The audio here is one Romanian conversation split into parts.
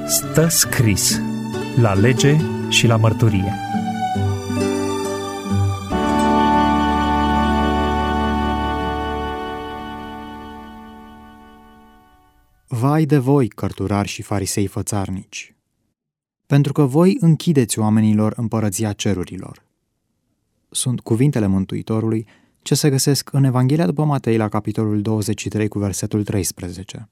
Stă scris la lege și la mărturie. Vai de voi, cărturari și farisei fățarnici, pentru că voi închideți oamenilor împărăția cerurilor. Sunt cuvintele Mântuitorului ce se găsesc în Evanghelia după Matei la capitolul 23 cu versetul 13.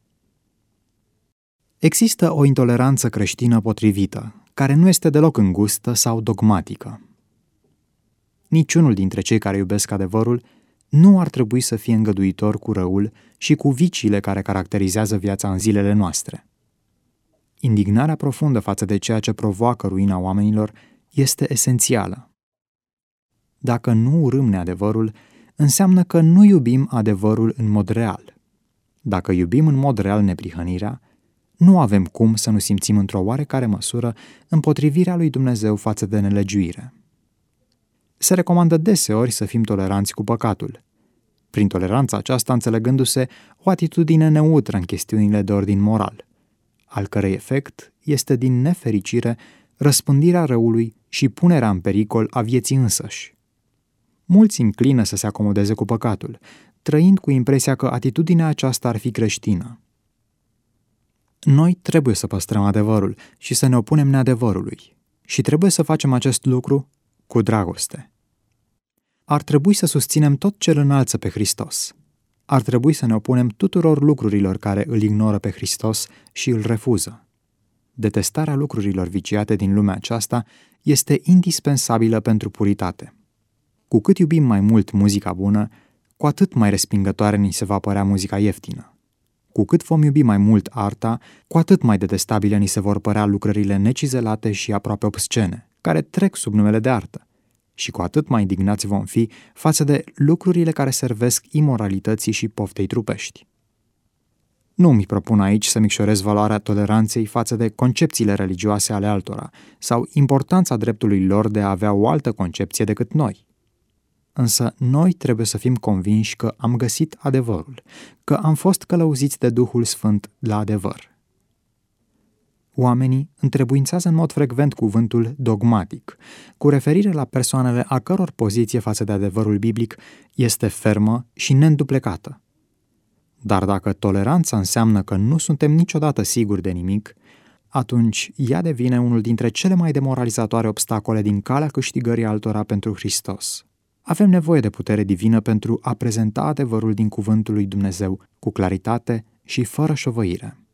Există o intoleranță creștină potrivită, care nu este deloc îngustă sau dogmatică. Niciunul dintre cei care iubesc adevărul nu ar trebui să fie îngăduitor cu răul și cu viciile care caracterizează viața în zilele noastre. Indignarea profundă față de ceea ce provoacă ruina oamenilor este esențială. Dacă nu urâm neadevărul, înseamnă că nu iubim adevărul în mod real. Dacă iubim în mod real neprihănirea, nu avem cum să nu simțim într-o oarecare măsură împotrivirea lui Dumnezeu față de nelegiuire. Se recomandă deseori să fim toleranți cu păcatul, prin toleranța aceasta înțelegându-se o atitudine neutră în chestiunile de ordin moral, al cărei efect este din nefericire răspândirea răului și punerea în pericol a vieții însăși. Mulți înclină să se acomodeze cu păcatul, trăind cu impresia că atitudinea aceasta ar fi creștină. Noi trebuie să păstrăm adevărul și să ne opunem neadevărului și trebuie să facem acest lucru cu dragoste. Ar trebui să susținem tot ce îl înalță pe Hristos. Ar trebui să ne opunem tuturor lucrurilor care îl ignoră pe Hristos și îl refuză. Detestarea lucrurilor viciate din lumea aceasta este indispensabilă pentru puritate. Cu cât iubim mai mult muzica bună, cu atât mai respingătoare ni se va părea muzica ieftină. Cu cât vom iubi mai mult arta, cu atât mai detestabile ni se vor părea lucrările necizelate și aproape obscene, care trec sub numele de artă. Și cu atât mai indignați vom fi față de lucrurile care servesc imoralității și poftei trupești. Nu mi propun aici să micșorez valoarea toleranței față de concepțiile religioase ale altora sau importanța dreptului lor de a avea o altă concepție decât noi. Însă noi trebuie să fim convinși că am găsit adevărul, că am fost călăuziți de Duhul Sfânt la adevăr. Oamenii întrebuințează în mod frecvent cuvântul dogmatic, cu referire la persoanele a căror poziție față de adevărul biblic este fermă și neînduplecată. Dar dacă toleranța înseamnă că nu suntem niciodată siguri de nimic, atunci ea devine unul dintre cele mai demoralizatoare obstacole din calea câștigării altora pentru Hristos. Avem nevoie de putere divină pentru a prezenta adevărul din cuvântul lui Dumnezeu cu claritate și fără șovăire.